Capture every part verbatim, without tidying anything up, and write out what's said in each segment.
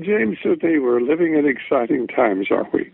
James, certainly we're living in exciting times, aren't we?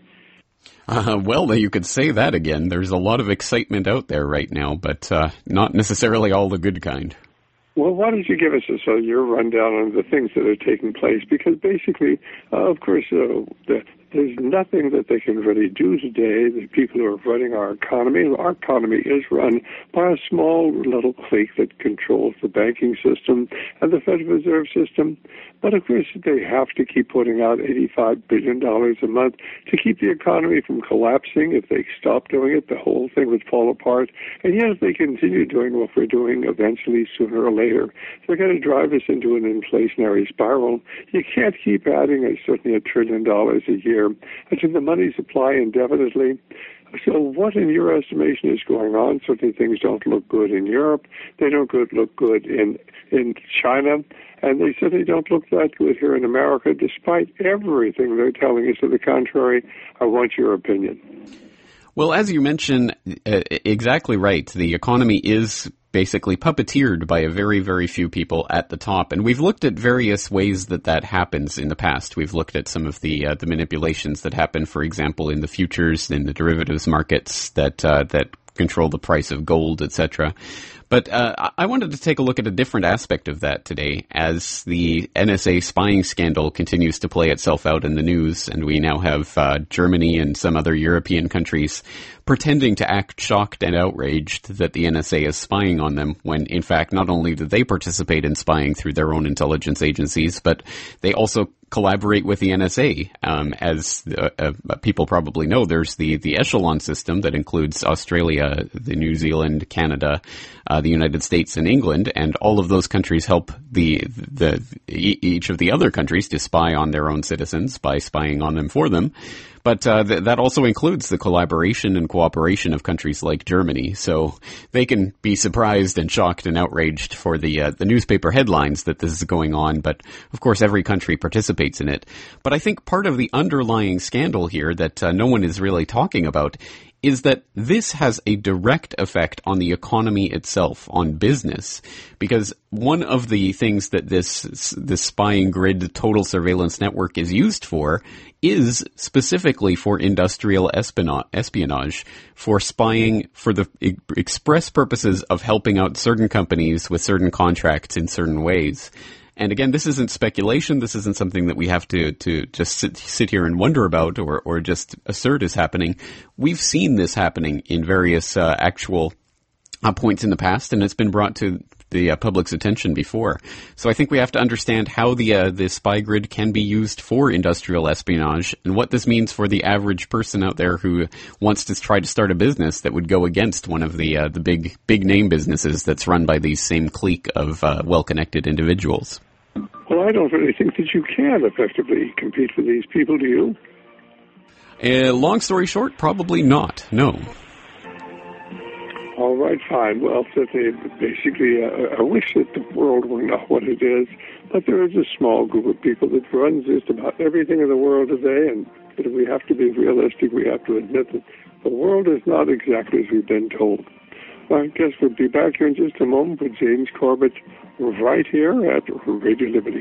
Uh, well, you could say that again. There's a lot of excitement out there right now, but uh, not necessarily all the good kind. Well, why don't you give us a, so your rundown on the things that are taking place? Because basically, uh, of course, uh, the, there's nothing that they can really do today. The people who are running our economy, our economy is run by a small little clique that controls the banking system and the Federal Reserve System. But of course, they have to keep putting out eighty-five billion dollars a month to keep the economy from collapsing. If they stop doing it, the whole thing would fall apart. And yet, if they continue doing what we're doing, eventually, sooner or later, they're going to drive us into an inflationary spiral. You can't keep adding a, certainly a trillion dollars a year to the money supply indefinitely. So what, in your estimation, is going on? Certainly things don't look good in Europe. They don't good, look good in, in China. And they certainly don't look that good here in America, despite everything they're telling us to the contrary. I want your opinion. Well, as you mentioned, uh, exactly right. The economy is basically puppeteered by a very, very few people at the top. And we've looked at various ways that that happens in the past. We've looked at some of the uh, the manipulations that happen, for example, in the futures, in the derivatives markets that uh, that control the price of gold, et cetera. But uh, I wanted to take a look at a different aspect of that today as the N S A spying scandal continues to play itself out in the news, and we now have uh, Germany and some other European countries pretending to act shocked and outraged that the N S A is spying on them when, in fact, not only did they participate in spying through their own intelligence agencies, but they also collaborate with the N S A. Um, as uh, uh, people probably know, there's the, the echelon system that includes Australia, the New Zealand, Canada, uh, the United States, and England, and all of those countries help the, the each of the other countries to spy on their own citizens by spying on them for them. But uh, th- that also includes the collaboration and cooperation of countries like Germany. So they can be surprised and shocked and outraged for the uh, the newspaper headlines that this is going on. But of course, every country participates in it. But I think part of the underlying scandal here that uh, no one is really talking about is that this has a direct effect on the economy itself, on business, because one of the things that this this spying grid total surveillance network is used for is specifically for industrial espionage, for spying for the express purposes of helping out certain companies with certain contracts in certain ways. And again, this isn't speculation. This isn't something that we have to, to just sit, sit here and wonder about or, or just assert is happening. We've seen this happening in various uh, actual uh, points in the past, and it's been brought to the uh, public's attention before. So I think we have to understand how the uh, the spy grid can be used for industrial espionage and what this means for the average person out there who wants to try to start a business that would go against one of the uh, the big big name businesses that's run by these same clique of uh, well-connected individuals. Well, I don't really think that you can effectively compete with these people, do you? Uh, long story short, probably not, no. All right, fine. Well, certainly, basically, uh, I wish that the world were not what it is, but there is a small group of people that runs just about everything in the world today, and if we have to be realistic, we have to admit that the world is not exactly as we've been told. Well, I guess we'll be back here in just a moment with James Corbett right here at Radio Liberty.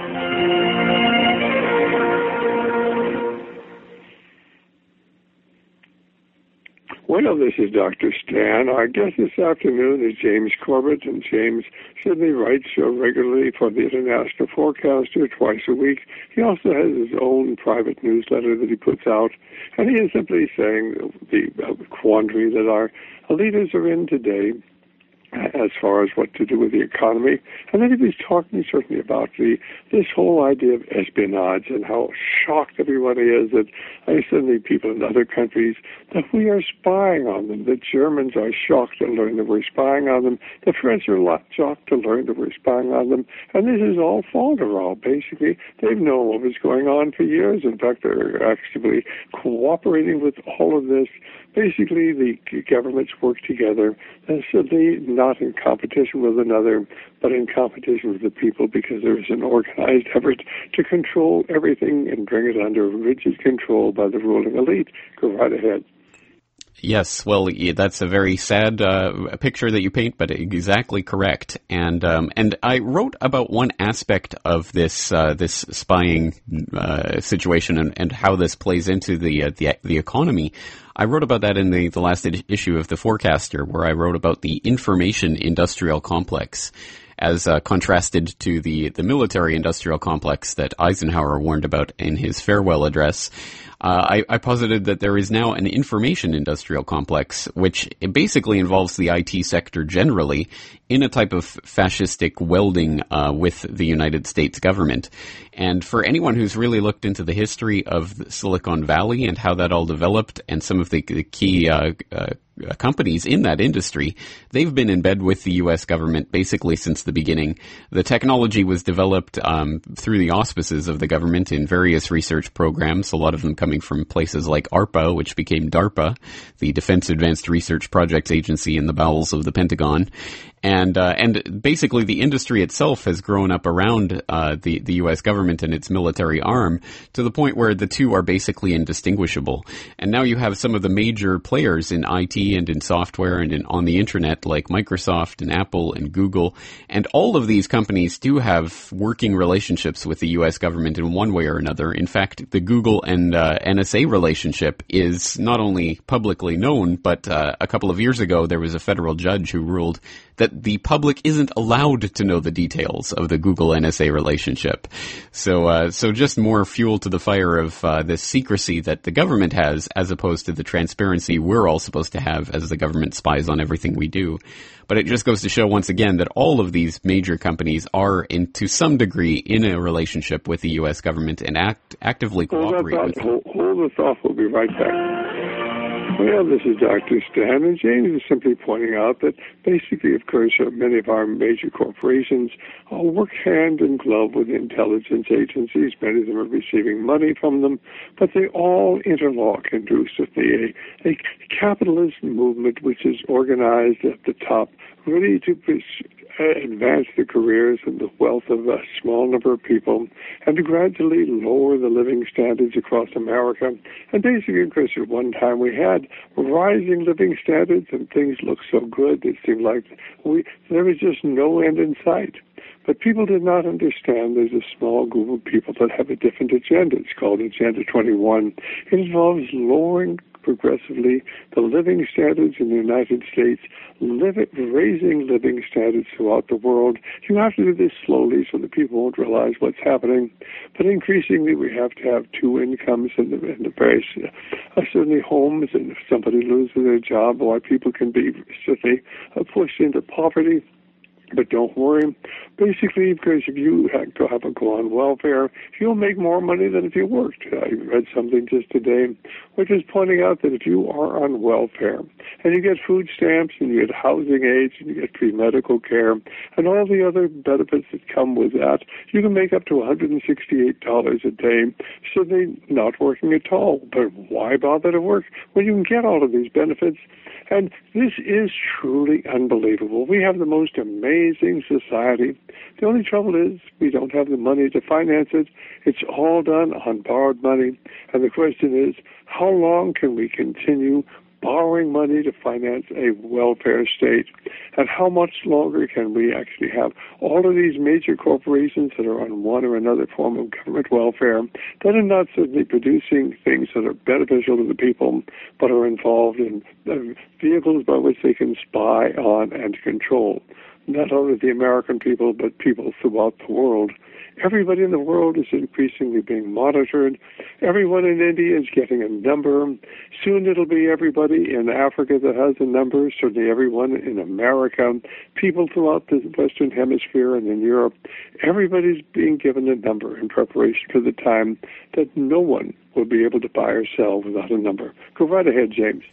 Well, this is Doctor Stan. Our guest this afternoon is James Corbett, and James Sidney writes regularly for the International Forecaster twice a week. He also has his own private newsletter that he puts out, and he is simply saying the quandary that our leaders are in today as far as what to do with the economy. And then he was talking certainly about the this whole idea of espionage and how shocked everybody is that I certainly people in other countries that we are spying on them. The Germans are shocked to learn that we're spying on them. The French are shocked to learn that we're spying on them. And this is all falderall. Basically, they've known what was going on for years. In fact, they're actively cooperating with all of this. Basically, the governments work together, and certainly not in competition with another, but in competition with the people, because there is an organized effort to control everything and bring it under rigid control by the ruling elite. Go right ahead. Yes, well, that's a very sad uh, picture that you paint, but exactly correct. And um, and I wrote about one aspect of this uh, this spying uh, situation and, and how this plays into the uh, the the economy. I wrote about that in the, the last ed- issue of The Forecaster, where I wrote about the information industrial complex, as uh, contrasted to the, the military-industrial complex that Eisenhower warned about in his farewell address. Uh, I, I posited that there is now an information-industrial complex, which basically involves the I T sector generally in a type of fascistic welding uh, with the United States government. And for anyone who's really looked into the history of Silicon Valley and how that all developed and some of the, the key uh, uh, companies in that industry, they've been in bed with the U S government basically since the beginning. The technology was developed um, through the auspices of the government in various research programs, a lot of them coming from places like ARPA, which became DARPA, the Defense Advanced Research Projects Agency in the bowels of the Pentagon. And uh, and basically the industry itself has grown up around uh, the, the U S government and its military arm to the point where the two are basically indistinguishable. And now you have some of the major players in I T and in software and in, on the internet like Microsoft and Apple and Google. And all of these companies do have working relationships with the U S government in one way or another. In fact, the Google and uh, N S A relationship is not only publicly known, but uh, a couple of years ago there was a federal judge who ruled that the public isn't allowed to know the details of the Google N S A relationship. So, uh, so just more fuel to the fire of uh, this secrecy that the government has, as opposed to the transparency we're all supposed to have as the government spies on everything we do. But it just goes to show once again that all of these major companies are, in to some degree, in a relationship with the U S government and act, actively cooperate well, with them. Hold, hold the thought. We'll be right back. Well, this is Doctor Stan, and James is simply pointing out that basically, of course, uh, many of our major corporations uh, work hand in glove with intelligence agencies. Many of them are receiving money from them, but they all interlock into a, a capitalist movement which is organized at the top, really to advance the careers and the wealth of a small number of people, and to gradually lower the living standards across America. And basically, of course, at one time we had rising living standards and things looked so good, it seemed like we there was just no end in sight. But people did not understand there's a small group of people that have a different agenda. It's called Agenda twenty-one. It involves lowering progressively the living standards in the United States, live it, raising living standards throughout the world. You have to do this slowly so that people won't realize what's happening. But increasingly, we have to have two incomes in the, in the various, uh, certainly homes, and if somebody loses their job, why people can be certainly uh, pushed into poverty. But don't worry. Basically, because if you have to have a go on welfare, you'll make more money than if you worked. I read something just today which is pointing out that if you are on welfare and you get food stamps and you get housing aids and you get free medical care and all the other benefits that come with that, you can make up to one hundred sixty-eight dollars a day, so they're not working at all. But why bother to work when you can get all of these benefits? And this is truly unbelievable. We have the most amazing society. The only trouble is we don't have the money to finance it. It's all done on borrowed money. And the question is, how long can we continue borrowing money to finance a welfare state? And how much longer can we actually have all of these major corporations that are on one or another form of government welfare that are not certainly producing things that are beneficial to the people, but are involved in uh, vehicles by which they can spy on and control not only the American people, but people throughout the world? Everybody in the world is increasingly being monitored. Everyone in India is getting a number. Soon it'll be everybody in Africa that has a number, certainly everyone in America, people throughout the Western Hemisphere and in Europe. Everybody's being given a number in preparation for the time that no one will be able to buy or sell without a number. Go right ahead, James.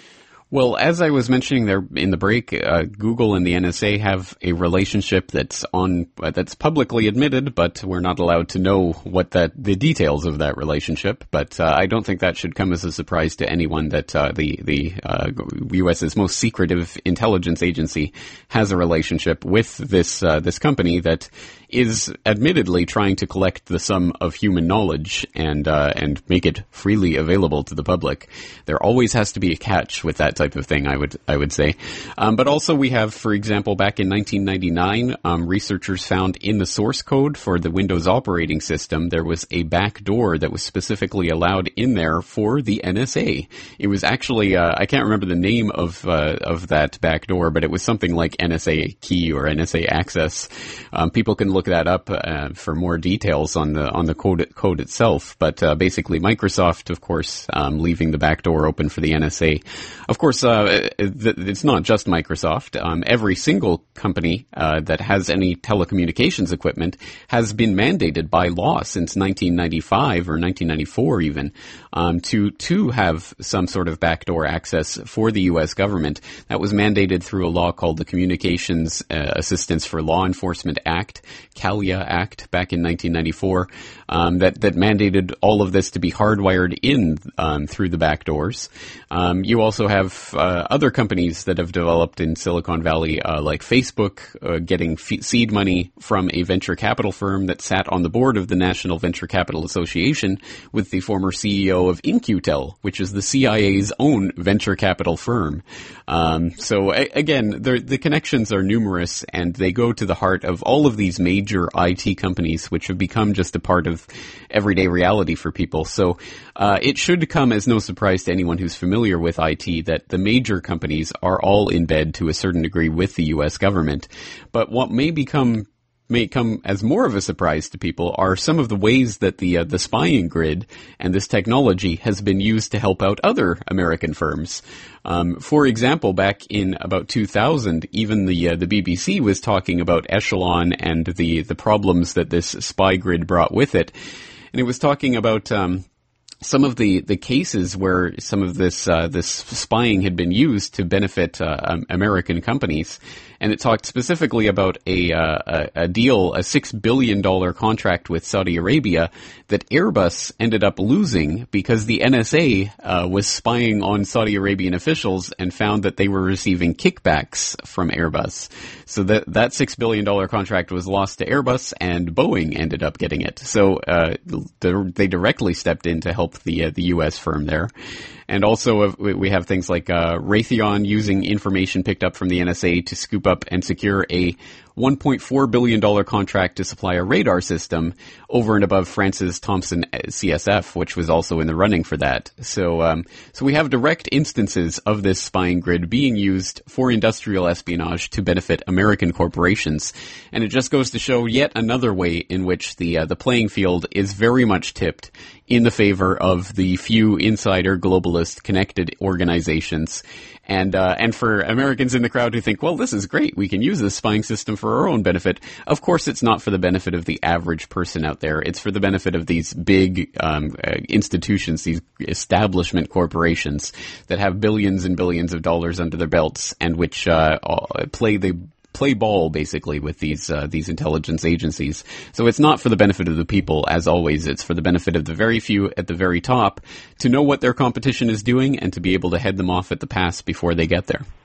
Well, as I was mentioning there in the break, uh, Google and the N S A have a relationship that's on uh, that's publicly admitted, but we're not allowed to know what that the details of that relationship. But uh, I don't think that should come as a surprise to anyone that uh, the the uh, U S's most secretive intelligence agency has a relationship with this uh, this company that is admittedly trying to collect the sum of human knowledge and uh, and make it freely available to the public. There always has to be a catch with that type of thing, I would I would say. Um, but also we have, for example, back in nineteen ninety-nine, um, researchers found in the source code for the Windows operating system there was a backdoor that was specifically allowed in there for the N S A. It was actually uh, I can't remember the name of uh, of that backdoor, but it was something like N S A key or N S A access. Um, people can look that up uh, for more details on the on the code code itself. But uh, basically, Microsoft, of course, um, leaving the back door open for the N S A. Of course, uh, it's not just Microsoft. Um, every single company uh, that has any telecommunications equipment has been mandated by law since nineteen ninety-five or nineteen ninety-four even um, to to have some sort of backdoor access for the U S government. That was mandated through a law called the Communications uh, Assistance for Law Enforcement Act, CALIA Act, back in nineteen ninety-four, um, that, that mandated all of this to be hardwired in um, through the back doors. Um, you also have uh, other companies that have developed in Silicon Valley, uh, like Facebook, uh, getting f- seed money from a venture capital firm that sat on the board of the National Venture Capital Association with the former C E O of In-Q-Tel, which is the C I A's own venture capital firm. Um, so a- again, the connections are numerous, and they go to the heart of all of these major I T companies, which have become just a part of everyday reality for people. So uh, it should come as no surprise to anyone who's familiar with I T that the major companies are all in bed to a certain degree with the U S government. But what may become may come as more of a surprise to people are some of the ways that the uh, the spying grid and this technology has been used to help out other American firms. Um, for example, back in about two thousand, even the uh, the B B C was talking about Echelon and the the problems that this spy grid brought with it, and it was talking about um, some of the, the cases where some of this uh, this spying had been used to benefit uh, um, American companies. And it talked specifically about a, uh, a, a deal, a six billion dollars contract with Saudi Arabia that Airbus ended up losing because the N S A uh, was spying on Saudi Arabian officials and found that they were receiving kickbacks from Airbus. So that that six billion dollars contract was lost to Airbus, and Boeing ended up getting it. So uh, the, they directly stepped in to help the uh, the U S firm there. And also uh, we have things like uh, Raytheon using information picked up from the N S A to scoop up and secure a one point four billion dollars contract to supply a radar system over and above France's Thomson C S F, which was also in the running for that. So um, so we have direct instances of this spying grid being used for industrial espionage to benefit American corporations. And it just goes to show yet another way in which the uh, the playing field is very much tipped in the favor of the few insider globalist connected organizations. And uh, and for Americans in the crowd who think, well, this is great, we can use this spying system for our own benefit. Of course, it's not for the benefit of the average person out there. It's for the benefit of these big um, uh, institutions, these establishment corporations that have billions and billions of dollars under their belts and which uh, play the play ball basically with these uh, these intelligence agencies. So it's not for the benefit of the people, as always. It's for the benefit of the very few at the very top to know what their competition is doing and to be able to head them off at the pass before they get there.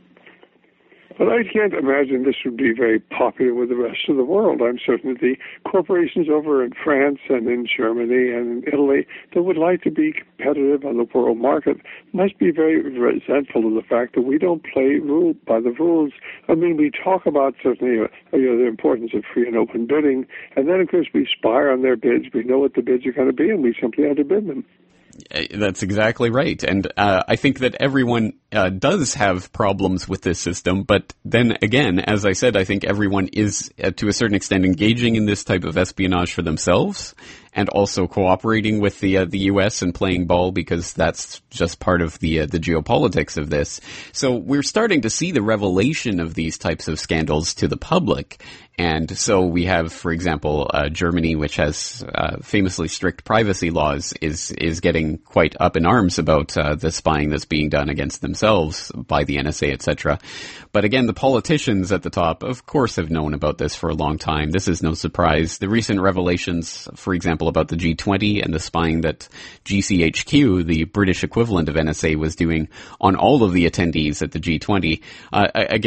But I can't imagine this would be very popular with the rest of the world. I'm certain that the corporations over in France and in Germany and in Italy that would like to be competitive on the world market must be very resentful of the fact that we don't play rule by the rules. I mean, we talk about certainly uh, you know, the importance of free and open bidding, and then, of course, we spy on their bids. We know what the bids are going to be, and we simply underbid them. That's exactly right. And uh, I think that everyone uh, does have problems with this system. But then again, as I said, I think everyone is, uh, to a certain extent, engaging in this type of espionage for themselves and also cooperating with the uh, the U S and playing ball because that's just part of the uh, the geopolitics of this. So we're starting to see the revelation of these types of scandals to the public. And so we have, for example, uh, Germany, which has uh, famously strict privacy laws, is is getting quite up in arms about uh, the spying that's being done against themselves by the N S A, et cetera. But again, the politicians at the top, of course, have known about this for a long time. This is no surprise. The recent revelations, for example, about the G twenty and the spying that G C H Q, the British equivalent of N S A, was doing on all of the attendees at the G twenty, uh, again,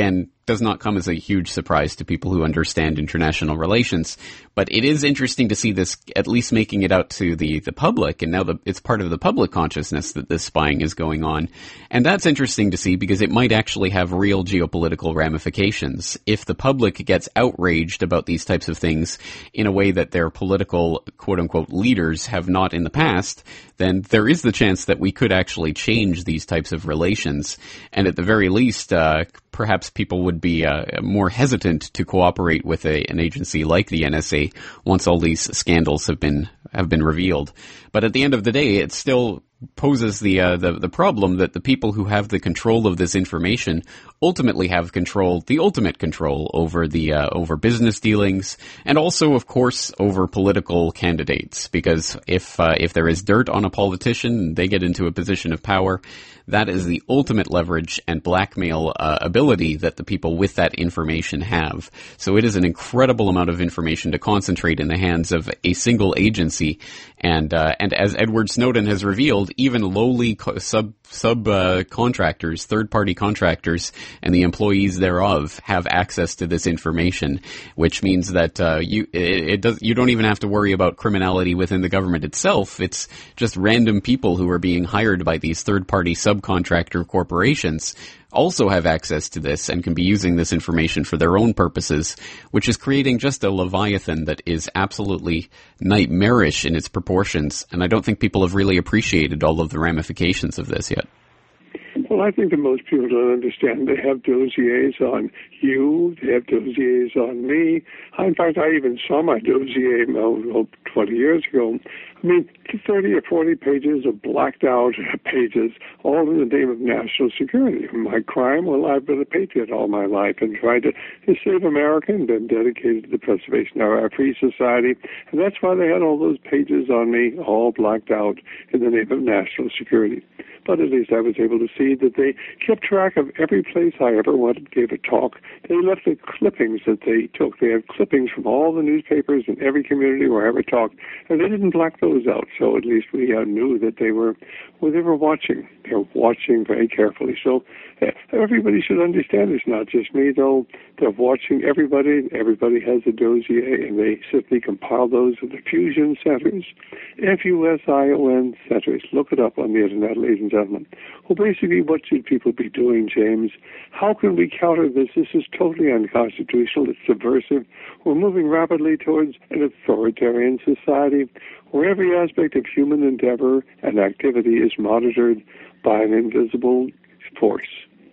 does not come as a huge surprise to people who understand international relations. But it is interesting to see this at least making it out to the, the public, and now the, it's part of the public consciousness that this spying is going on. And that's interesting to see because it might actually have real geopolitical ramifications. If the public gets outraged about these types of things in a way that their political quote-unquote leaders have not in the past, then there is the chance that we could actually change these types of relations. And at the very least, uh, perhaps people would be uh, more hesitant to cooperate with a, an agency like the N S A once all these scandals have been have been revealed. But at the end of the day, it still poses the, uh, the the problem that the people who have the control of this information ultimately have control, the ultimate control over the uh, over business dealings, and also, of course, over political candidates. Because if uh, if there is dirt on a politician, they get into a position of power. That is the ultimate leverage and blackmail uh, ability that the people with that information have. So it is an incredible amount of information to concentrate in the hands of a single agency. And uh, and as Edward Snowden has revealed, even lowly co- sub sub uh, contractors, third party contractors, and the employees thereof have access to this information, which means that uh, you it, it does you don't even have to worry about criminality within the government itself. It's just random people who are being hired by these third party subcontractor corporations also have access to this and can be using this information for their own purposes, which is creating just a leviathan that is absolutely nightmarish in its proportions. And I don't think people have really appreciated all of the ramifications of this yet. Well, I think that most people don't understand. They have dossiers on you. They have dossiers on me. In fact, I even saw my dossier oh, twenty years ago. I mean, thirty or forty pages of blacked out pages, all in the name of national security. My crime? Well, I've been a patriot all my life and tried to, to save America and been dedicated to the preservation of our free society. And that's why they had all those pages on me, all blacked out in the name of national security. But at least I was able to see that they kept track of every place I ever went, gave a talk. They left the clippings that they took. They had clippings from all the newspapers in every community where I ever talked, and they didn't black those out. So at least we uh, knew that they were, well, they were watching. They were watching very carefully. So uh, everybody should understand it's not just me, though. They're watching everybody. Everybody has a dossier, and they simply compile those at the fusion centers, F U S I O N centers. Look it up on the internet, ladies and gentlemen. Well, basically, what should people be doing, James? How can we counter this? This is totally unconstitutional. It's subversive. We're moving rapidly towards an authoritarian society where every aspect of human endeavor and activity is monitored by an invisible force.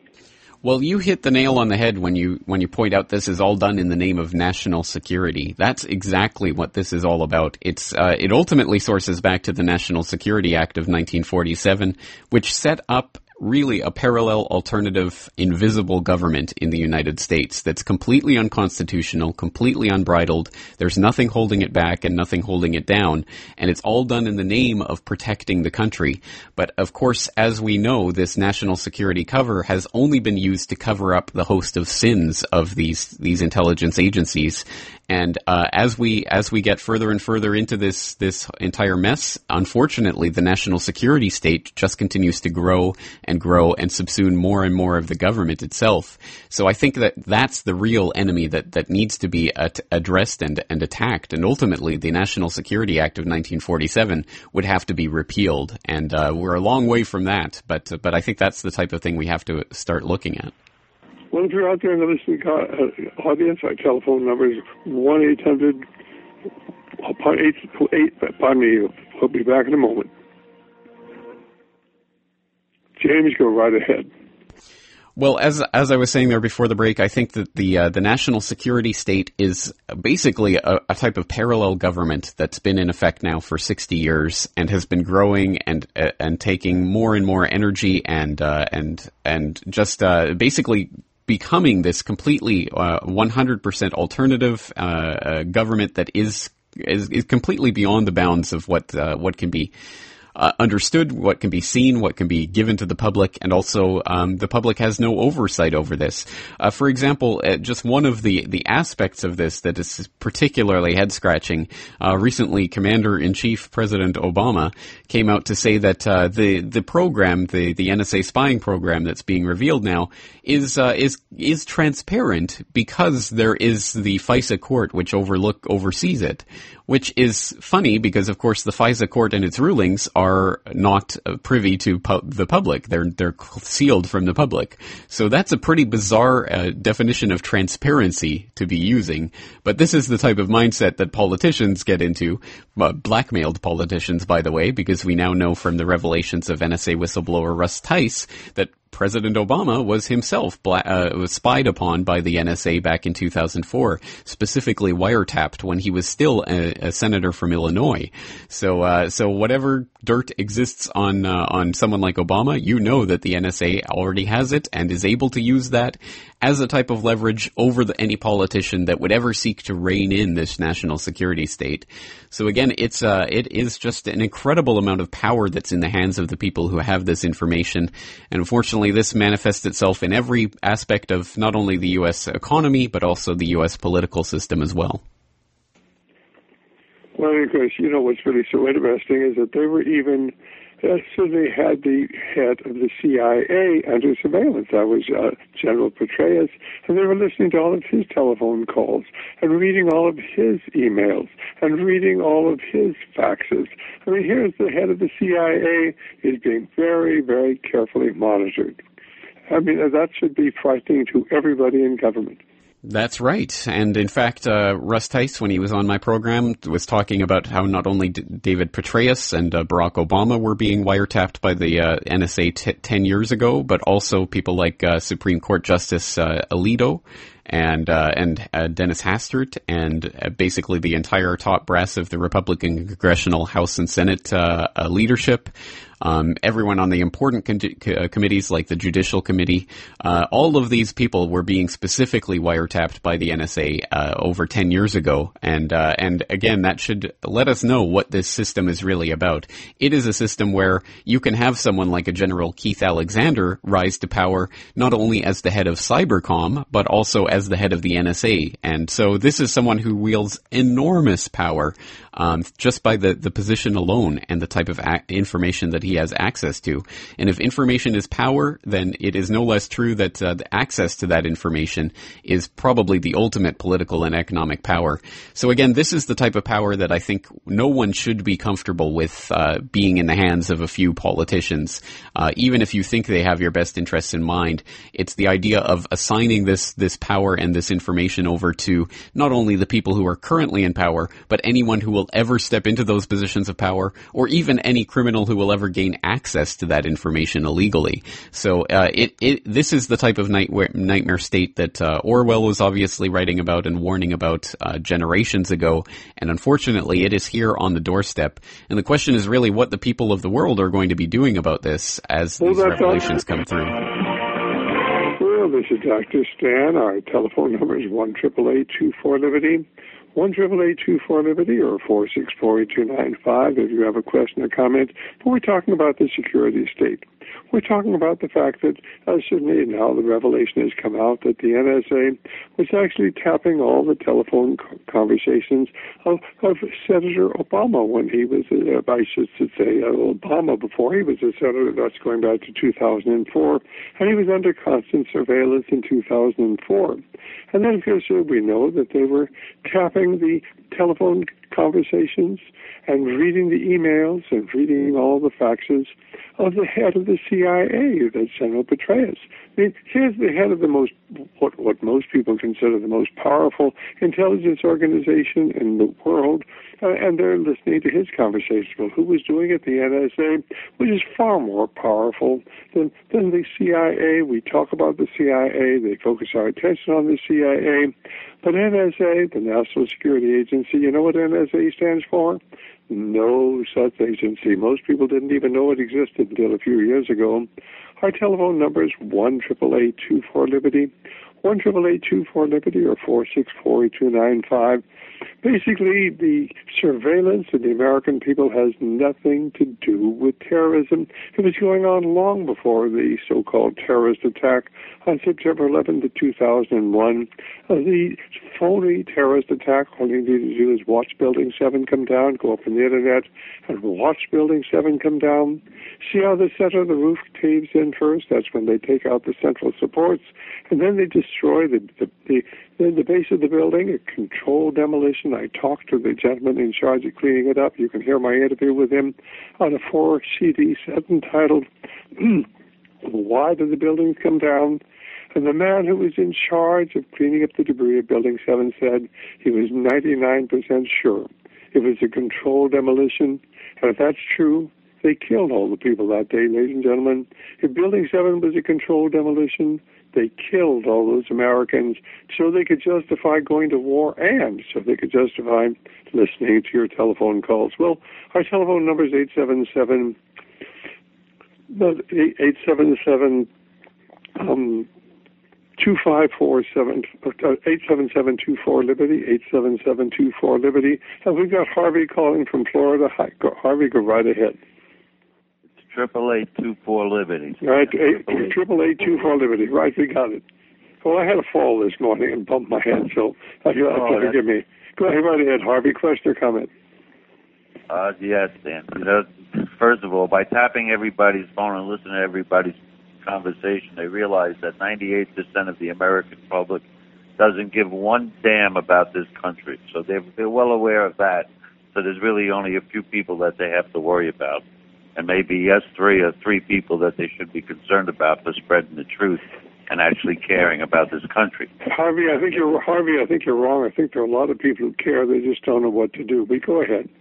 Well, you hit the nail on the head when you when you point out this is all done in the name of national security. That's exactly what this is all about. It's uh, it ultimately sources back to the National Security Act of nineteen forty-seven, which set up really a parallel, alternative, invisible government in the United States that's completely unconstitutional, completely unbridled. There's nothing holding it back and nothing holding it down, and it's all done in the name of protecting the country. But of course, as we know, this national security cover has only been used to cover up the host of sins of these these intelligence agencies. And uh, as we as we get further and further into this this entire mess, unfortunately, the national security state just continues to grow and grow and subsume more and more of the government itself. So I think that that's the real enemy that, that needs to be at, addressed and, and attacked. And ultimately, the National Security Act of nineteen forty-seven would have to be repealed. And uh, we're a long way from that. But but I think that's the type of thing we have to start looking at. Well, if you're out there in the listening uh, audience, our telephone number is one eight hundred pardon me, I'll be back in a moment. James, go right ahead. Well, as as I was saying there before the break, I think that the uh, the national security state is basically a, a type of parallel government that's been in effect now for sixty years and has been growing and uh, and taking more and more energy and uh, and and just uh, basically becoming this completely uh, one hundred percent alternative uh, uh, government that is, is is completely beyond the bounds of what uh, what can be uh, understood, what can be seen, what can be given to the public, and also um, the public has no oversight over this. Uh, for example, uh, just one of the, the aspects of this that is particularly head-scratching, uh, recently Commander-in-Chief President Obama came out to say that uh, the the program, the, the N S A spying program that's being revealed now, is uh, is is transparent because there is the FISA court which overlook oversees it, which is funny because, of course, the FISA court and its rulings are not privy to pu- the public. They're they're sealed from the public. So that's a pretty bizarre uh, definition of transparency to be using. But this is the type of mindset that politicians get into, uh, blackmailed politicians, by the way, because we now know from the revelations of N S A whistleblower Russ Tice that President Obama was himself bla- uh, was spied upon by the N S A back in two thousand four, specifically wiretapped when he was still a, a senator from Illinois. So, uh, so whatever dirt exists on uh, on someone like Obama, you know that the N S A already has it and is able to use that as a type of leverage over the, any politician that would ever seek to rein in this national security state. So again, it's uh, it is just an incredible amount of power that's in the hands of the people who have this information, and unfortunately, this manifests itself in every aspect of not only the U S economy, but also the U S political system as well. Well, because, you know, what's really so interesting is that they were even, uh, so they had the head of the C I A under surveillance. That was uh, General Petraeus, and they were listening to all of his telephone calls and reading all of his emails and reading all of his faxes. I mean, here's the head of the C I A is being very, very carefully monitored. I mean, that should be frightening to everybody in government. That's right. And in fact, uh, Russ Tice, when he was on my program, was talking about how not only D- David Petraeus and uh, Barack Obama were being wiretapped by the uh, N S A t- ten years ago, but also people like uh, Supreme Court Justice uh, Alito and uh, and uh, Dennis Hastert, and uh, basically the entire top brass of the Republican Congressional House and Senate uh, uh, leadership. Um, everyone on the important con- co- committees like the Judicial Committee, uh, all of these people were being specifically wiretapped by the N S A uh, over ten years ago. And uh, and again, that should let us know what this system is really about. It is a system where you can have someone like a General Keith Alexander rise to power not only as the head of Cybercom, but also as the head of the N S A. And so this is someone who wields enormous power um, just by the, the position alone and the type of a- information that he has access to. And if information is power, then it is no less true that uh, the access to that information is probably the ultimate political and economic power. So again, this is the type of power that I think no one should be comfortable with uh, being in the hands of a few politicians. Uh, even if you think they have your best interests in mind, it's the idea of assigning this this power and this information over to not only the people who are currently in power, but anyone who will ever step into those positions of power, or even any criminal who will ever gain access to that information illegally. So uh, it, it this is the type of nightmare, nightmare state that uh, Orwell was obviously writing about and warning about uh, generations ago, and unfortunately it is here on the doorstep. And the question is really what the people of the world are going to be doing about this as well, these revelations come through. Well, this is Doctor Stan. Our telephone number is one eight eight eight, two four, Liberty. one eight eight eight, two four, Liberty, or four six four, eight two nine five if you have a question or comment. But we're talking about the security state. We're talking about the fact that, uh, certainly now the revelation has come out that the N S A was actually tapping all the telephone conversations of, of Senator Obama when he was, uh, I should say, uh, Obama before he was a senator. That's going back to two thousand four. And he was under constant surveillance in two thousand four. And then, of course, we know that they were tapping the telephone conversations and reading the emails and reading all the faxes of the head of the C I A, that's General Petraeus. I mean, here's the head of the most, what, what most people consider the most powerful intelligence organization in the world, uh, and they're listening to his conversations. Well, who was doing it? The N S A, which is far more powerful than, than the C I A. We talk about the C I A. They focus our attention on the C I A. But N S A, the National Security Agency, you know what N S A stands for? No such agency. Most people didn't even know it existed until a few years ago. Our telephone number is one eight eight eight, two four, Liberty, one eight eight eight two four Liberty or four six four two nine five. Basically, the surveillance of the American people has nothing to do with terrorism. It was going on long before the so-called terrorist attack on September eleventh of two thousand one. Uh, the phony terrorist attack, all you need to do is watch Building seven come down, go up on the Internet and watch Building seven come down. See how the center of the roof caves in first? That's when they take out the central supports, and then they destroy the, the, the Then the base of the building, a controlled demolition. I talked to the gentleman in charge of cleaning it up. You can hear my interview with him on a four C D set entitled, Why Did the Buildings Come Down? And the man who was in charge of cleaning up the debris of Building seven said he was ninety-nine percent sure it was a controlled demolition. And if that's true, they killed all the people that day, ladies and gentlemen. If Building seven was a controlled demolition, they killed all those Americans so they could justify going to war and so they could justify listening to your telephone calls. Well, our telephone number is eight seven seven, eight seven seven, um, two five four seven, eight seven seven two four Liberty, eight seven seven two four Liberty. And we've got Harvey calling from Florida. Hi, go, Harvey, go right ahead. Triple eight two four Liberty. Right, triple eight two four Liberty. Right, we got it. Well, I had a fall this morning and bumped my head, so you have to forgive me. Go ahead, right ahead, Harvey. Question or comment? Uh, yes, Dan. You know, first of all, by tapping everybody's phone and listening to everybody's conversation, they realize that ninety-eight percent of the American public doesn't give one damn about this country. So they're, they're well aware of that. So there's really only a few people that they have to worry about. And maybe, yes, three or three people that they should be concerned about for spreading the truth and actually caring about this country. Harvey, I think you're Harvey. I think you're wrong. I think there are a lot of people who care. They just don't know what to do. But go ahead.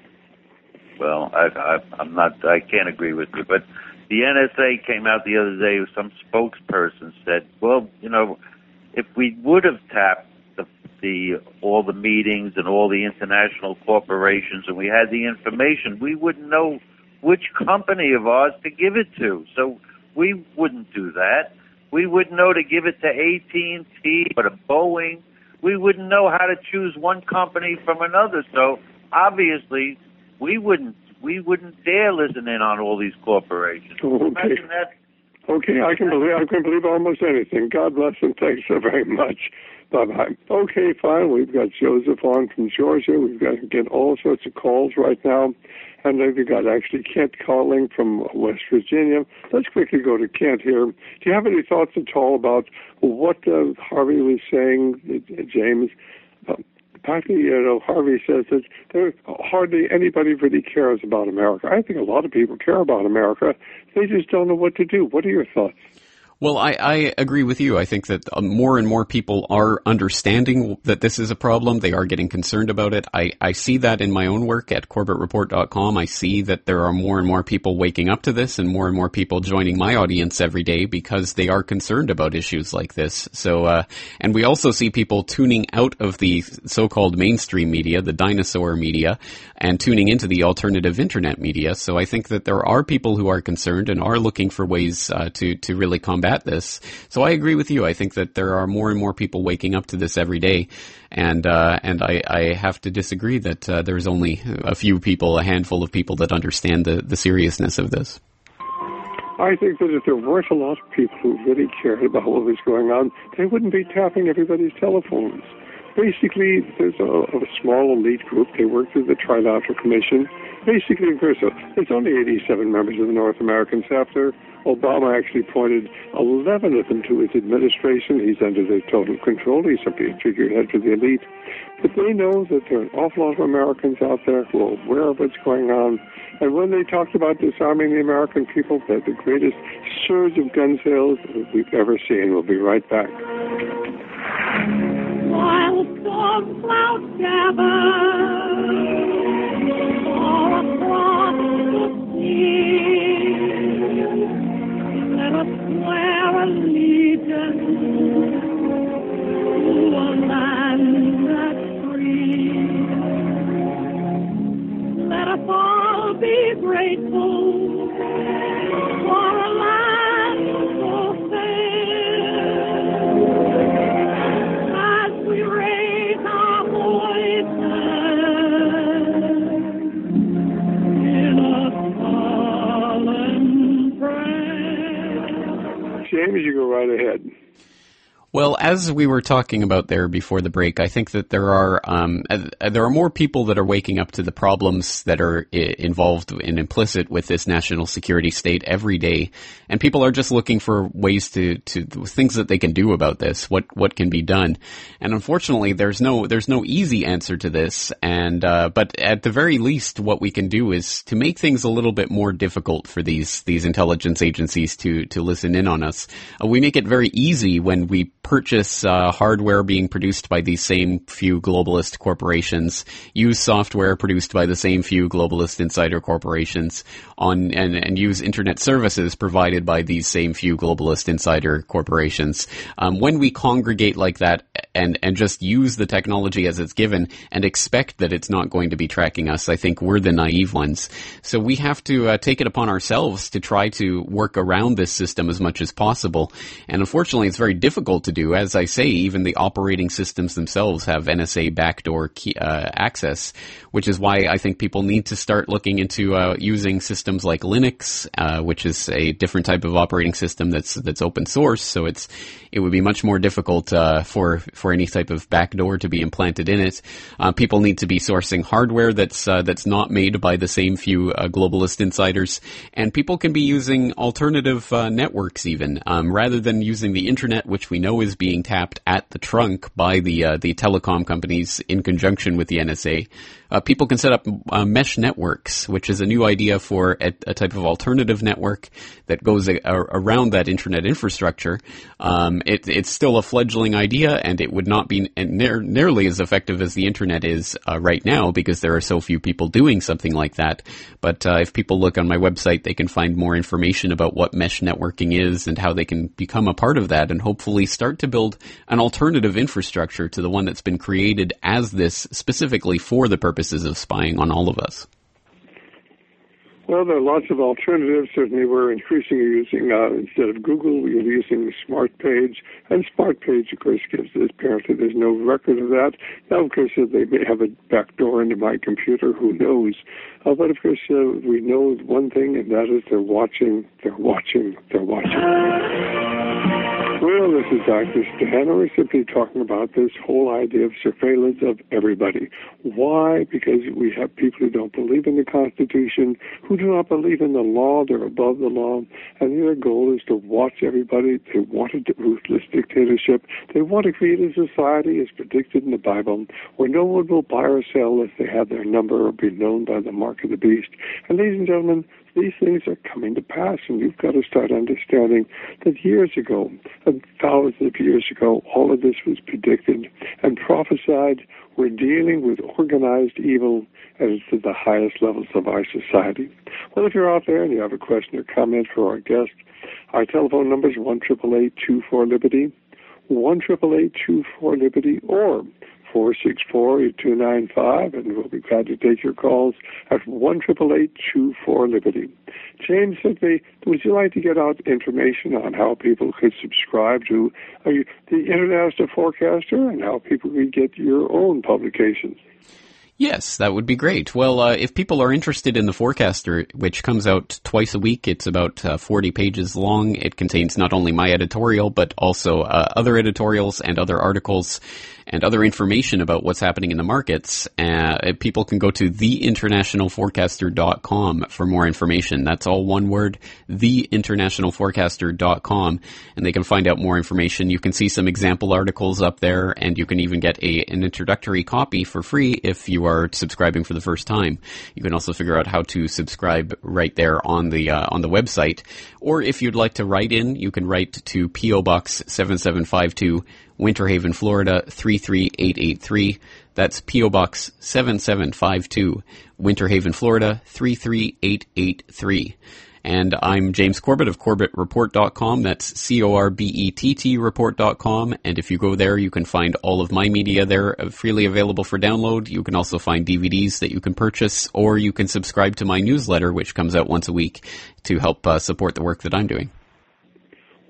Well, I, I, I'm not. I can't agree with you. But the N S A came out the other day. Some spokesperson said, "Well, you know, if we would have tapped the, the all the meetings and all the international corporations, and we had the information, we wouldn't know which company of ours to give it to. So we wouldn't do that. We wouldn't know to give it to A T and T or to Boeing. We wouldn't know how to choose one company from another. So obviously, we wouldn't we wouldn't dare listen in on all these corporations." Okay. Imagine that. Okay, I can believe I can believe almost anything. God bless and thanks so very much. Bye-bye. Okay, fine. We've got Joseph on from Georgia. We've got, again, all sorts of calls right now. And then we've got actually Kent calling from West Virginia. Let's quickly go to Kent here. Do you have any thoughts at all about what uh, Harvey was saying, uh, James? Uh, Partly, you know, Harvey says that there hardly anybody really cares about America. I think a lot of people care about America. They just don't know what to do. What are your thoughts? Well, I, I agree with you. I think that more and more people are understanding that this is a problem. They are getting concerned about it. I, I see that in my own work at Corbett Report dot com. I see that there are more and more people waking up to this and more and more people joining my audience every day because they are concerned about issues like this. So, uh, and we also see people tuning out of the so-called mainstream media, the dinosaur media, and tuning into the alternative internet media. So I think that there are people who are concerned and are looking for ways uh, to, to really combat this. So I agree with you. I think that there are more and more people waking up to this every day. And uh, and I, I have to disagree that uh, there's only a few people, a handful of people that understand the, the seriousness of this. I think that if there weren't a lot of people who really cared about what was going on, they wouldn't be tapping everybody's telephones. Basically, there's a, a small elite group. They work through the Trilateral Commission. Basically, there's, a, there's only eighty-seven members of the North American chapter. Obama actually appointed eleven of them to his administration. He's under their total control. He's a figurehead for the elite. But they know that there are an awful lot of Americans out there who are aware of what's going on. And when they talked about disarming the American people, they're the greatest surge of gun sales that we've ever seen. We'll be right back. While storm clouds gather all across the sea, let us swear allegiance to a land that's free. Let us all be grateful for a land so fair. James, you go right ahead. Well, as we were talking about there before the break, I think that there are um, uh, there are more people that are waking up to the problems that are I- involved and implicit with this national security state every day, and people are just looking for ways to, to things that they can do about this. What what can be done? And unfortunately, there's no there's no easy answer to this. And uh, but at the very least, what we can do is to make things a little bit more difficult for these these intelligence agencies to to listen in on us. Uh, we make it very easy when we purchase uh, hardware being produced by these same few globalist corporations, use software produced by the same few globalist insider corporations, on and, and use internet services provided by these same few globalist insider corporations. Um, when we congregate like that and, and just use the technology as it's given and expect that it's not going to be tracking us, I think we're the naive ones. So we have to uh, take it upon ourselves to try to work around this system as much as possible. And unfortunately, it's very difficult to do. As I say, even the operating systems themselves have N S A backdoor key, uh, access, which is why I think people need to start looking into uh, using systems like Linux, uh, which is a different type of operating system that's that's open source. So it's it would be much more difficult uh, for for any type of backdoor to be implanted in it. Uh, people need to be sourcing hardware that's uh, that's not made by the same few uh, globalist insiders, and people can be using alternative uh, networks even um, rather than using the internet, which we know is being tapped at the trunk by the uh, the telecom companies in conjunction with the N S A. Uh, people can set up uh, mesh networks, which is a new idea for a, a type of alternative network that goes a, a, around that internet infrastructure. Um, it, it's still a fledgling idea, and it would not be near, nearly as effective as the internet is uh, right now because there are so few people doing something like that. But uh, if people look on my website, they can find more information about what mesh networking is and how they can become a part of that and hopefully start to build an alternative infrastructure to the one that's been created as this specifically for the purposes of spying on all of us. Well, there are lots of alternatives. Certainly, we're increasingly using, uh, instead of Google, we're using SmartPage. And SmartPage, of course, gives this. Apparently, there's no record of that. Now, of course, they may have a backdoor into my computer. Who knows? Uh, but, of course, uh, we know one thing, and that is they're watching, they're watching, they're watching. Well, this is Doctor Stan, and we're simply talking about this whole idea of surveillance of everybody. Why? Because we have people who don't believe in the Constitution, who do not believe in the law, they're above the law, and their goal is to watch everybody. They want a ruthless dictatorship. They want to create a society as predicted in the Bible, where no one will buy or sell if they have their number or be known by the mark of the beast. And ladies and gentlemen, these things are coming to pass, and you've got to start understanding that years ago, thousands of years ago, all of this was predicted and prophesied. We're dealing with organized evil as to the highest levels of our society. Well, if you're out there and you have a question or comment for our guest, our telephone number is one eight eight eight, two four, LIBERTY, one eight eight eight, two four, LIBERTY, or four six four, eight two nine five, and we'll be glad to take your calls at one eight eight eight, two four, LIBERTY. James said, me, would you like to get out information on how people could subscribe to uh, the International Forecaster and how people could get your own publications? Yes, that would be great. Well, uh, if people are interested in the Forecaster, which comes out twice a week, it's about uh, forty pages long. It contains not only my editorial, but also uh, other editorials and other articles and other information about what's happening in the markets. Uh, people can go to the international forecaster dot com for more information. That's all one word, the international forecaster dot com, and they can find out more information. You can see some example articles up there, and you can even get a an introductory copy for free if you are subscribing for the first time. You can also figure out how to subscribe right there on the uh, on the website. Or if you'd like to write in, you can write to P O Box seven seven five two, Winter Haven, Florida three three eight eight three. That's P O Box seven seven five two, Winter Haven, Florida three three eight eight three. And I'm James Corbett of Corbett Report dot com. That's C O R B E T T Report dot com. And if you go there, you can find all of my media there freely available for download. You can also find D V Ds that you can purchase, or you can subscribe to my newsletter, which comes out once a week to help uh, support the work that I'm doing.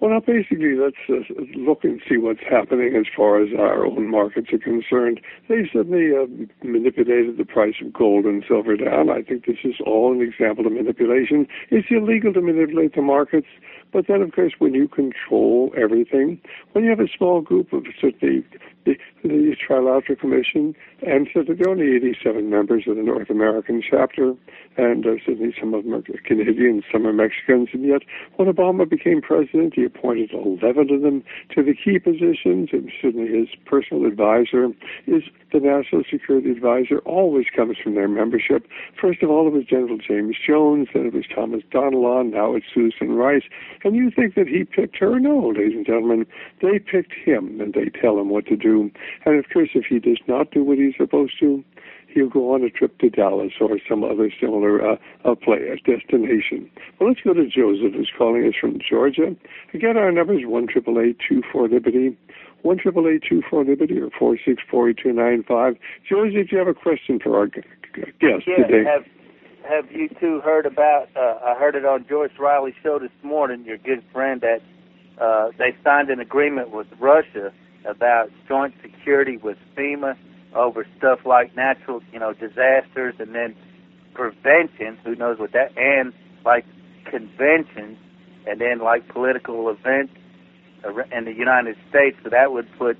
Well, now basically, let's uh, look and see what's happening as far as our own markets are concerned. They suddenly uh, manipulated the price of gold and silver down. I think this is all an example of manipulation. It's illegal to manipulate the markets, but then, of course, when you control everything, when you have a small group of certainly the, the Trilateral Commission, and so there are only eighty-seven members of the North American chapter, and uh, certainly some of them are Canadians, some are Mexicans, and yet when Obama became president, he appointed eleven of them to the key positions, and certainly his personal advisor is the National Security Advisor, always comes from their membership. First of all, it was General James Jones, then it was Thomas Donilon, now it's Susan Rice. And you think that he picked her? No, ladies and gentlemen, they picked him, and they tell him what to do. And of course, if he does not do what he's supposed to, he'll go on a trip to Dallas or some other similar uh, uh, play, a destination. Well, let's go to Joseph, who's calling us from Georgia. Again, our number is one eight eight eight, two four, Liberty, one eight eight eight, two four, Liberty, or four six four, two nine five. Joseph, do you have a question for our guest yeah, today? Have, have you two heard about, uh, I heard it on Joyce Riley's show this morning, your good friend, that uh, they signed an agreement with Russia about joint security with FEMA over stuff like natural, you know, disasters, and then prevention, who knows what that, and like conventions, and then like political events in the United States. So that would put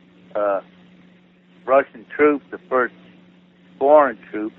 uh, Russian troops, the first foreign troops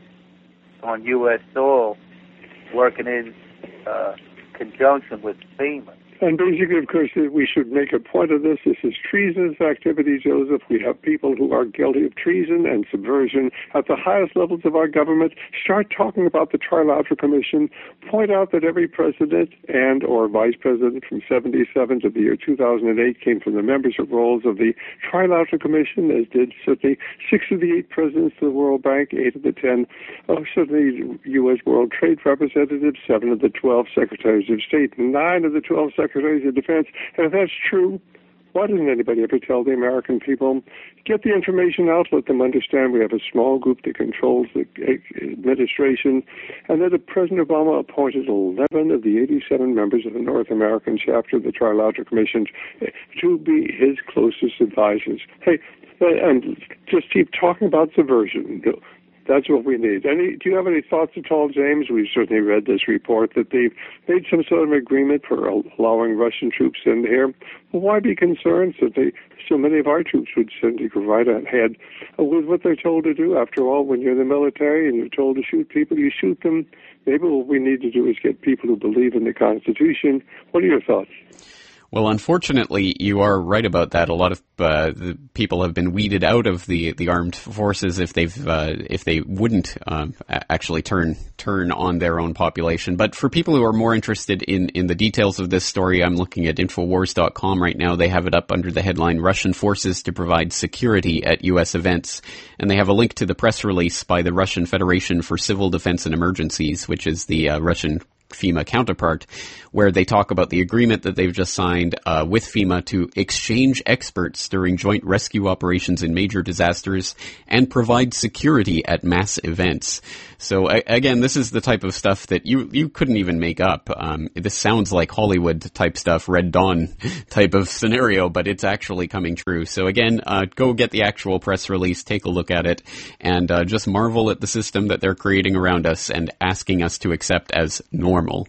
on U S soil, working in uh, conjunction with FEMA. And basically, of course, we should make a point of this. This is treasonous activity, Joseph. We have people who are guilty of treason and subversion at the highest levels of our government. Start talking about the Trilateral Commission. Point out that every president and or vice president from seventy-seven to the year two thousand eight came from the membership roles of the Trilateral Commission, as did certainly six of the eight presidents of the World Bank, eight of the ten, uh, certainly U S World Trade Representatives, seven of the twelve secretaries of state, nine of the twelve secretaries Secretaries of Defense. And if that's true, why doesn't anybody ever tell the American people? Get the information out, let them understand we have a small group that controls the administration, and that President Obama appointed eleven of the eighty-seven members of the North American chapter of the Trilateral Commission to be his closest advisors. Hey, and just keep talking about subversion. That's what we need. Any, do you have any thoughts at all, James? We've certainly read this report that they've made some sort of agreement for allowing Russian troops in here. Well, why be concerned that they, so many of our troops would simply go right ahead with what they're told to do? After all, when you're in the military and you're told to shoot people, you shoot them. Maybe what we need to do is get people who believe in the Constitution. What are your thoughts? Well, unfortunately, you are right about that. A lot of uh, the people have been weeded out of the, the armed forces if they've uh, if they wouldn't um, actually turn turn on their own population. But for people who are more interested in, in the details of this story, I'm looking at Infowars dot com right now. They have it up under the headline "Russian Forces to Provide Security at U S Events," and they have a link to the press release by the Russian Federation for Civil Defense and Emergencies, which is the uh, Russian FEMA counterpart, where they talk about the agreement that they've just signed uh, with FEMA to exchange experts during joint rescue operations in major disasters and provide security at mass events. So I, again, this is the type of stuff that you you couldn't even make up. Um, this sounds like Hollywood type stuff, Red Dawn type of scenario, but it's actually coming true. So again, uh, go get the actual press release, take a look at it, and uh, just marvel at the system that they're creating around us and asking us to accept as normal.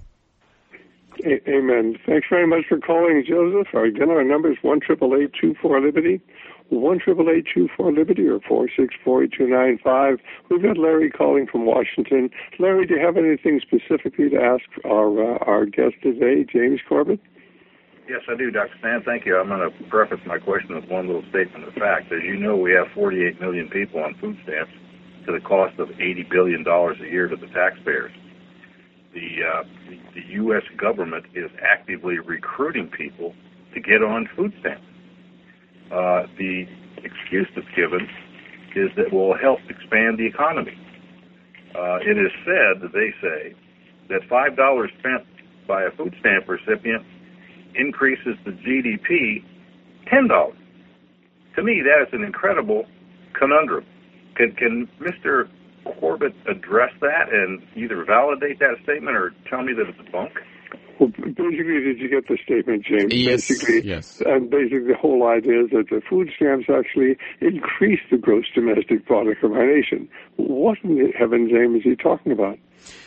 Amen. Thanks very much for calling, Joseph. Again, our number is one eight eight eight, two four, Liberty, one eight eight eight, two four, Liberty, or four six four, two nine five. We've got Larry calling from Washington. Larry, do you have anything specifically to ask our uh, our guest today, James Corbett? Yes, I do, Doctor Stan. Thank you. I'm going to preface my question with one little statement of fact. As you know, we have forty-eight million people on food stamps to the cost of eighty billion dollars a year to the taxpayers. The, uh, the, the U S government is actively recruiting people to get on food stamps. Uh, the excuse that's given is that will help expand the economy. Uh, it is said that they say that five dollars spent by a food stamp recipient increases the G D P ten dollars. To me, that is an incredible conundrum. Can, can Mister Corbett address that and either validate that statement or tell me that it's bunk? Well, basically, did you get the statement, James? Yes, basically, yes. And basically, the whole idea is that the food stamps actually increase the gross domestic product of our nation. What in heaven's name is he talking about?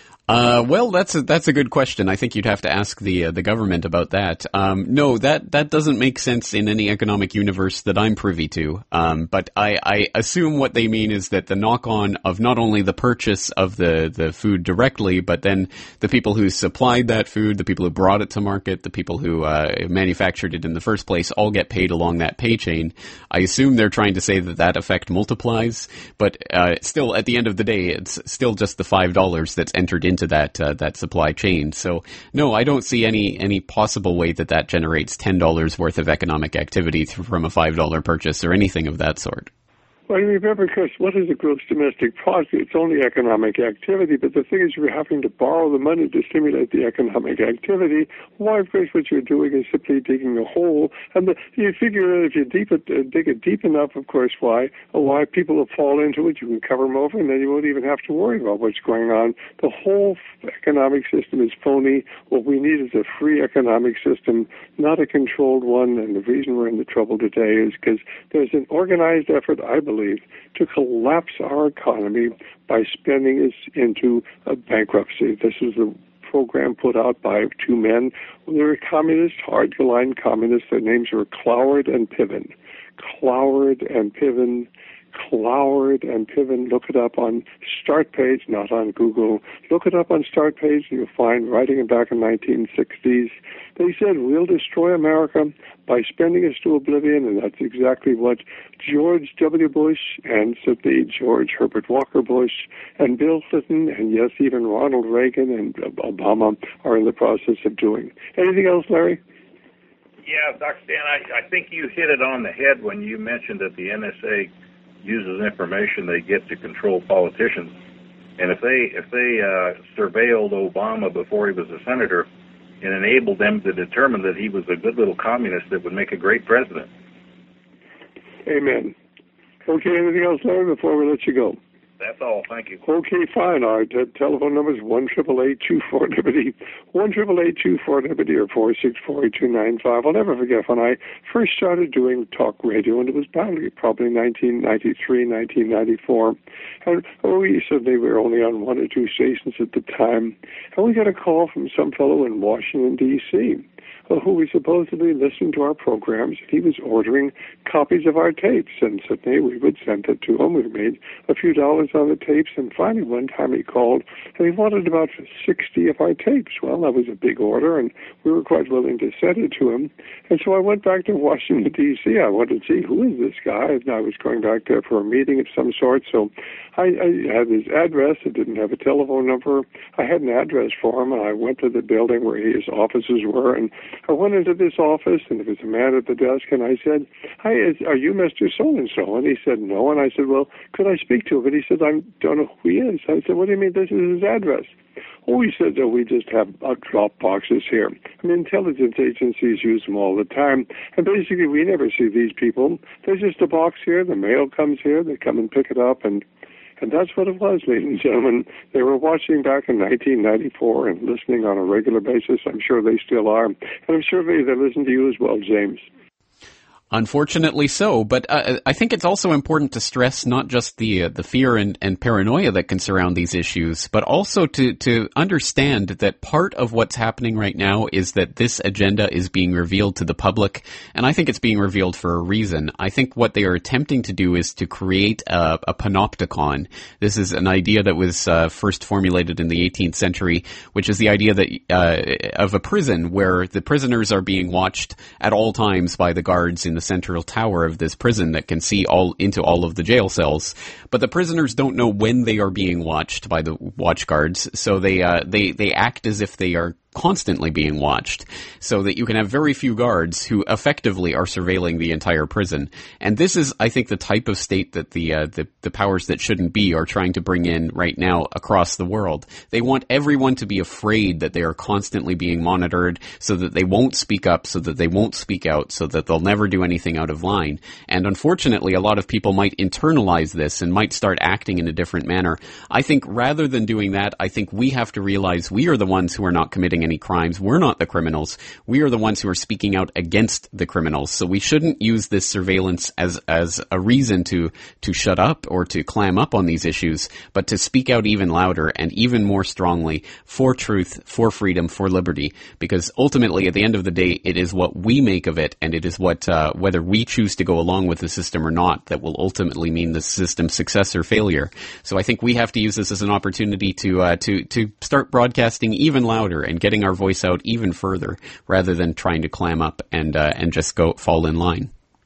Uh, well, that's a, that's a good question. I think you'd have to ask the uh, the government about that. Um, no, that that doesn't make sense in any economic universe that I'm privy to. Um, but I, I assume what they mean is that the knock-on of not only the purchase of the, the food directly, but then the people who supplied that food, the people who brought it to market, the people who uh, manufactured it in the first place, all get paid along that pay chain. I assume they're trying to say that that effect multiplies, but uh, still, at the end of the day, it's still just the five dollars that's entered into that uh, that supply chain. So no, I don't see any any possible way that that generates ten dollars worth of economic activity from a five dollar purchase or anything of that sort. Well, you remember, Chris, what is a gross domestic product? It's only economic activity, but the thing is you're having to borrow the money to stimulate the economic activity. Why, of course, what you're doing is simply digging a hole. And the, you figure that if you deep it, uh, dig it deep enough, of course, why? Why people will fall into it, you can cover them over, and then you won't even have to worry about what's going on. The whole economic system is phony. What we need is a free economic system, not a controlled one. And the reason we're in the trouble today is because there's an organized effort, I believe, to collapse our economy by spending us into a bankruptcy. This is a program put out by two men. They were communists, hard-line communists. Their names were Cloward and Piven. Cloward and Piven. Cloward and Piven. Look it up on Start Page, not on Google. Look it up on Start Page, and you'll find writing back in the nineteen sixties. They said, we'll destroy America by spending us to oblivion, and that's exactly what George W. Bush and certainly George Herbert Walker Bush and Bill Clinton and, yes, even Ronald Reagan and Obama are in the process of doing. Anything else, Larry? Yeah, Doctor Stan, I, I think you hit it on the head when you mentioned that the N S A uses information they get to control politicians. And if they if they uh, surveilled Obama before he was a senator and enabled them to determine that he was a good little communist that would make a great president. Amen. Okay, anything else, Larry, before we let you go? That's all. Thank you. Okay, fine. Our t- telephone number is one triple eight two four liberty, one triple eight two four liberty, or four six four eight two nine five. I'll never forget when I first started doing talk radio, and it was probably probably nineteen ninety-three, nineteen ninety-four, and we certainly were only on one or two stations at the time, and we got a call from some fellow in Washington D C who was supposedly listening to our programs. He was ordering copies of our tapes, and certainly we would send it to him. We made a few dollars on the tapes, and finally one time he called, and he wanted about sixty of our tapes. Well, that was a big order, and we were quite willing to send it to him. And so I went back to Washington, D C I wanted to see, who is this guy? And I was going back there for a meeting of some sort, so I, I had his address. It didn't have a telephone number. I had an address for him, and I went to the building where his offices were, and I went into this office, and there was a man at the desk, and I said, hi, is, are you Mister So-and-so? And he said, no. And I said, well, could I speak to him? And he said, I don't know who he is. I said, what do you mean this is his address? Oh, he said, oh, we just have uh, drop boxes here. I mean, intelligence agencies use them all the time. And basically, we never see these people. There's just a box here. The mail comes here. They come and pick it up, and And that's what it was, ladies and gentlemen. They were watching back in nineteen ninety-four and listening on a regular basis. I'm sure they still are. And I'm sure they, they listen to you as well, James. Unfortunately so, but uh, I think it's also important to stress not just the uh, the fear and, and paranoia that can surround these issues, but also to, to understand that part of what's happening right now is that this agenda is being revealed to the public, and I think it's being revealed for a reason. I think what they are attempting to do is to create a, a panopticon. This is an idea that was uh, first formulated in the eighteenth century, which is the idea that uh, of a prison where the prisoners are being watched at all times by the guards in the central tower of this prison that can see all into all of the jail cells, but the prisoners don't know when they are being watched by the watch guards, so they uh, they they act as if they are constantly being watched, so that you can have very few guards who effectively are surveilling the entire prison. And this is, I think, the type of state that the uh, the, the powers that shouldn't be are trying to bring in right now across the world. They want everyone to be afraid that they are constantly being monitored, so that they won't speak up, so that they won't speak out, so that they'll never do anything out of line. And unfortunately, a lot of people might internalize this and might start acting in a different manner. I think rather than doing that, I think we have to realize we are the ones who are not committing committing any crimes. We're not the criminals. We are the ones who are speaking out against the criminals. So we shouldn't use this surveillance as as a reason to to shut up or to clam up on these issues, but to speak out even louder and even more strongly for truth, for freedom, for liberty. Because ultimately, at the end of the day, it is what we make of it, and it is what uh, whether we choose to go along with the system or not that will ultimately mean the system's success or failure. So I think we have to use this as an opportunity to uh, to to start broadcasting even louder and getting our voice out even further, rather than trying to clam up and uh, and just go fall in line.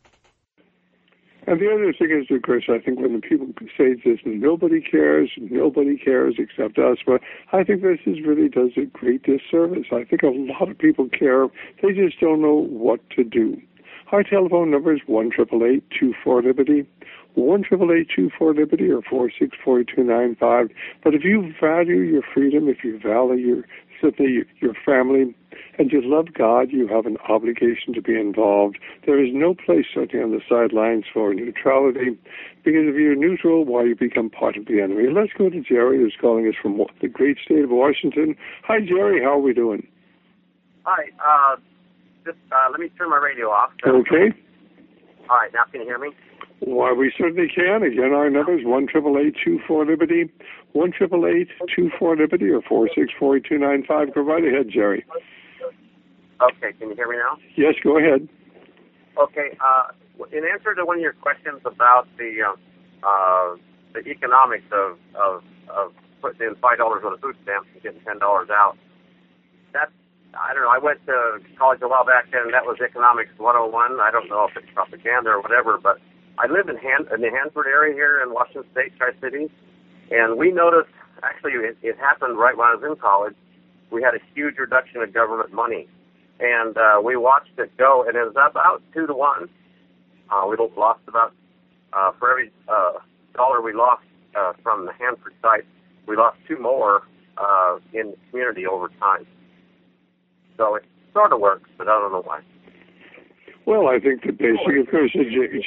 And the other thing is, of course, I think when the people say this, nobody cares, nobody cares except us, but I think this is really does a great disservice. I think a lot of people care. They just don't know what to do. Our telephone number is one eight eight eight, two four, liberty, one eight eight eight, two four, liberty, or four six four, two nine five. But if you value your freedom, if you value your, certainly your family, and you love God, you have an obligation to be involved. There is no place certainly on the sidelines for neutrality, because if you're neutral, why, you become part of the enemy. Let's go to Jerry, who's calling us from the great state of Washington. Hi, Jerry. How are we doing? Hi. Uh, just uh, let me turn my radio off. So. Okay. All right. Now can you hear me? Why, we certainly can. Again, our number is one eight eight eight, two four, liberty, one eight eight eight, two four, liberty, or four six four, two nine five. Go right ahead, Jerry. Okay, can you hear me now? Yes, go ahead. Okay, uh, in answer to one of your questions about the uh, uh, the economics of, of of putting in five dollars on a food stamp and getting ten dollars out, that's, I don't know, I went to college a while back and that was economics one oh one. I don't know if it's propaganda or whatever, but I live in, Han- in the Hanford area here in Washington State, Tri-Cities, and we noticed, actually it, it happened right when I was in college, we had a huge reduction of government money. And uh, we watched it go, and it was about two to one. Uh, we lost about, uh, for every uh, dollar we lost uh, from the Hanford site, we lost two more uh, in the community over time. So it sort of works, but I don't know why. Well, I think the basic, of course,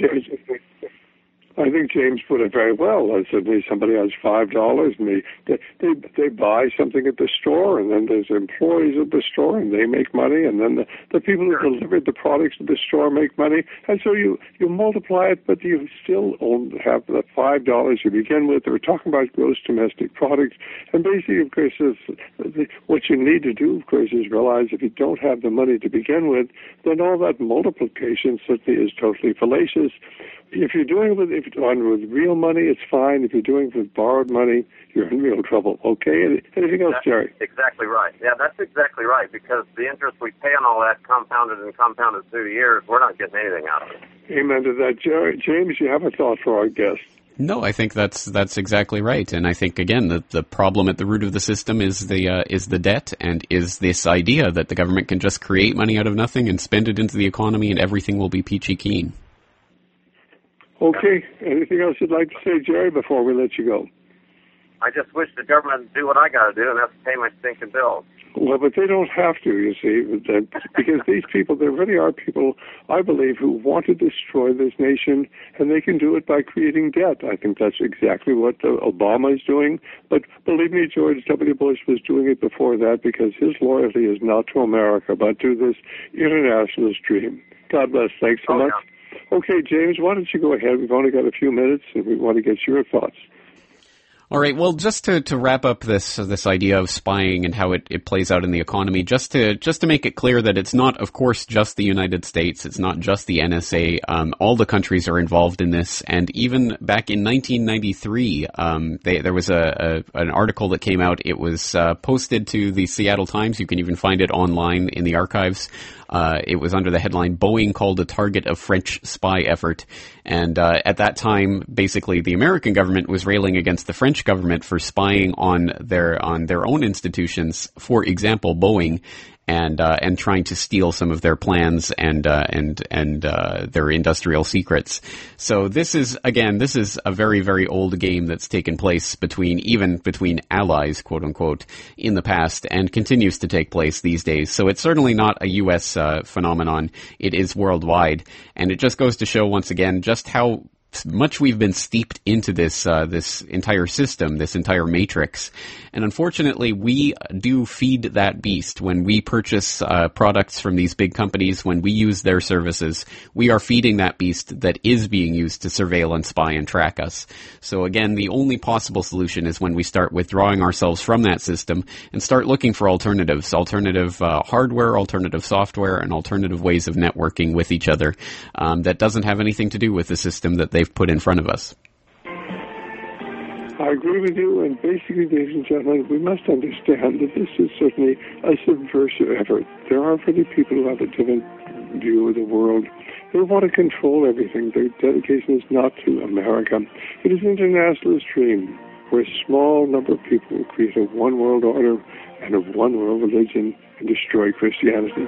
I think James put it very well. I said, somebody has five dollars, and they, they they they buy something at the store, and then there's employees at the store, and they make money, and then the, the people who delivered the products to the store make money, and so you, you multiply it, but you still only have the five dollars you begin with. We're talking about gross domestic products, and basically, of course, is, the, what you need to do, of course, is realize if you don't have the money to begin with, then all that multiplication certainly is totally fallacious. If you're doing it with, if you're doing it with real money, it's fine. If you're doing it with borrowed money, you're in real trouble. Okay? Anything else, that's Jerry? Exactly right. Yeah, that's exactly right, because the interest we pay on all that compounded and compounded through the years, we're not getting anything out of it. Amen to that, Jerry. James, you have a thought for our guest? No, I think that's that's exactly right, and I think again the the problem at the root of the system is the uh, is the debt, and is this idea that the government can just create money out of nothing and spend it into the economy, and everything will be peachy keen. Okay. Anything else you'd like to say, Jerry, before we let you go? I just wish the government would do what I got to do, and that's pay my stinking bills. Well, but they don't have to, you see, because these people, there really are people, I believe, who want to destroy this nation, and they can do it by creating debt. I think that's exactly what uh, Obama is doing. But believe me, George W. Bush was doing it before that, because his loyalty is not to America, but to this internationalist dream. God bless. Thanks so oh, much. Yeah. Okay, James, why don't you go ahead? We've only got a few minutes, and we want to get your thoughts. All right. Well, just to, to wrap up this this idea of spying and how it, it plays out in the economy, just to just to make it clear that it's not, of course, just the United States. It's not just the N S A. Um, all the countries are involved in this. And even back in nineteen ninety-three, um, they, there was a, a an article that came out. It was uh, posted to the Seattle Times. You can even find it online in the archives. Uh, it was under the headline, Boeing called a target of French spy effort. And uh, at that time, basically, the American government was railing against the French government for spying on their on their own institutions, for example, Boeing, and uh, and trying to steal some of their plans and uh, and and uh, their industrial secrets. So this is, again, this is a very, very old game that's taken place between, even between allies, quote unquote, in the past, and continues to take place these days. So it's certainly not a U S uh, phenomenon. It is worldwide, and it just goes to show once again just how much we've been steeped into this uh, this entire system, this entire matrix. And unfortunately, we do feed that beast. When we purchase uh, products from these big companies, when we use their services, we are feeding that beast that is being used to surveil and spy and track us. So again, the only possible solution is when we start withdrawing ourselves from that system and start looking for alternatives, alternative uh, hardware, alternative software, and alternative ways of networking with each other um, that doesn't have anything to do with the system that they've put in front of us. I agree with you, and basically, ladies and gentlemen, we must understand that this is certainly a subversive effort. There are many people who have a different view of the world. They want to control everything. Their dedication is not to America. It is an internationalist dream where a small number of people will create a one-world order and a one-world religion and destroy Christianity.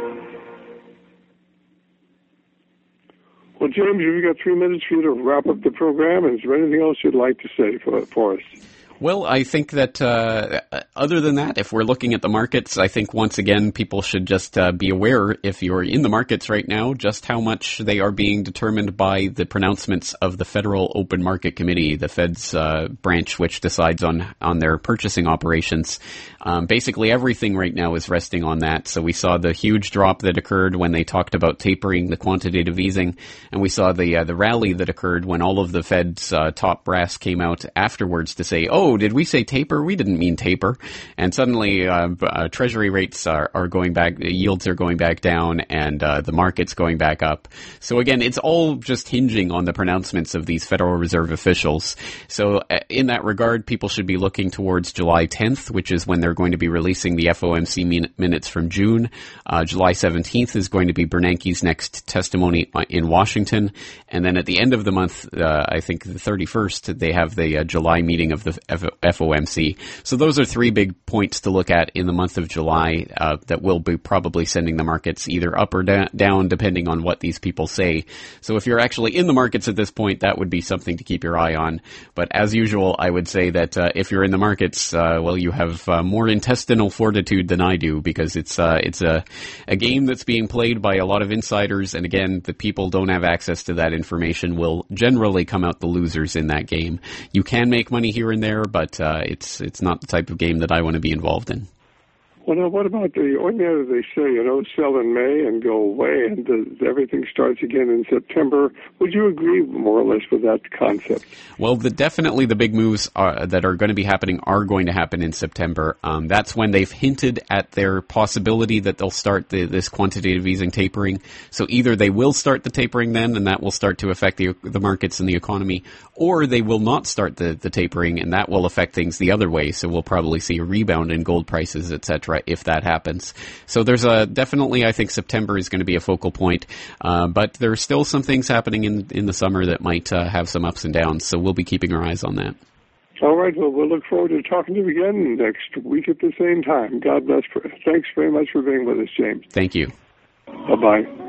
Well, James, we've got three minutes for you to wrap up the program. Is there anything else you'd like to say for, for us? Well, I think that uh, other than that, if we're looking at the markets, I think once again people should just uh, be aware, if you're in the markets right now, just how much they are being determined by the pronouncements of the Federal Open Market Committee, the Fed's uh, branch which decides on, on their purchasing operations. Um, basically everything right now is resting on that. So we saw the huge drop that occurred when they talked about tapering the quantitative easing, and we saw the uh, the rally that occurred when all of the Fed's uh, top brass came out afterwards to say, oh, Oh, did we say taper? We didn't mean taper. And suddenly uh, uh, Treasury rates are, are going back, yields are going back down, and uh, the market's going back up. So again, it's all just hinging on the pronouncements of these Federal Reserve officials. So uh, in that regard, people should be looking towards July tenth, which is when they're going to be releasing the F O M C min- minutes from June. Uh, July seventeenth is going to be Bernanke's next testimony in Washington. And then at the end of the month, uh, I think the thirty-first, they have the uh, July meeting of the F O M C. So those are three big points to look at in the month of July uh, that will be probably sending the markets either up or da- down depending on what these people say. So if you're actually in the markets at this point, that would be something to keep your eye on. But as usual, I would say that uh, if you're in the markets, uh, well, you have uh, more intestinal fortitude than I do, because it's uh, it's a, a game that's being played by a lot of insiders. And again, the people don't have access to that information will generally come out the losers in that game. You can make money here and there, but uh, it's it's not the type of game that I want to be involved in. Well, now, what about the ordinary? They say, you know, sell in May and go away, and the, everything starts again in September. Would you agree more or less with that concept? Well, the, definitely the big moves are, that are going to be happening are going to happen in September. Um, that's when they've hinted at their possibility that they'll start the, this quantitative easing tapering. So either they will start the tapering then, and that will start to affect the, the markets and the economy, or they will not start the, the tapering, and that will affect things the other way. So we'll probably see a rebound in gold prices, et cetera, if that happens. So there's a definitely, I think September is going to be a focal point, uh, but there are still some things happening in, in the summer that might uh, have some ups and downs, so we'll be keeping our eyes on that. All right, well, we'll look forward to talking to you again next week at the same time. God bless. Thanks very much for being with us, James. Thank you. Bye-bye.